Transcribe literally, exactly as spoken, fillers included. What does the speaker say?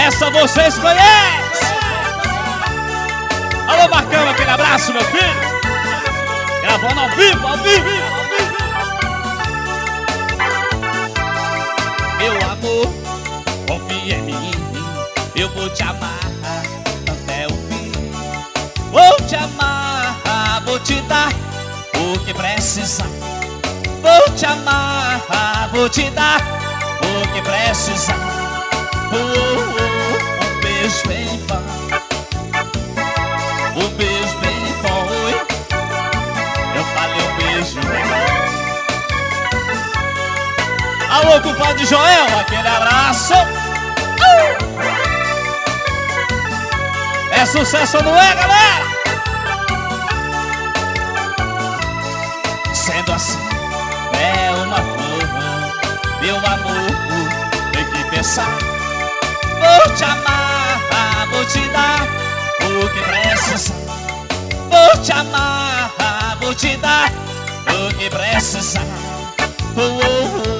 Essa vocês conhecem. Alô, Marcão, aquele abraço, meu filho. Gravando ao vivo, ao vivo, ao vivo. Meu amor, confia em mim. Eu vou te amar até o fim. Vou te amar, vou te dar o que precisar. Vou te amar, vou te dar o que precisar. Oh, oh, oh, um beijo bem bom. Um beijo bem bom. Eu falei um beijo bem bom. Alô, compadre Joel, aquele abraço. uh! É sucesso, não é, galera? Sendo assim, é uma flor. Meu amor, tem que pensar. Vou te amar, vou te dar o que precisa. Vou te amar, vou te dar o que precisa. Oh, oh, oh.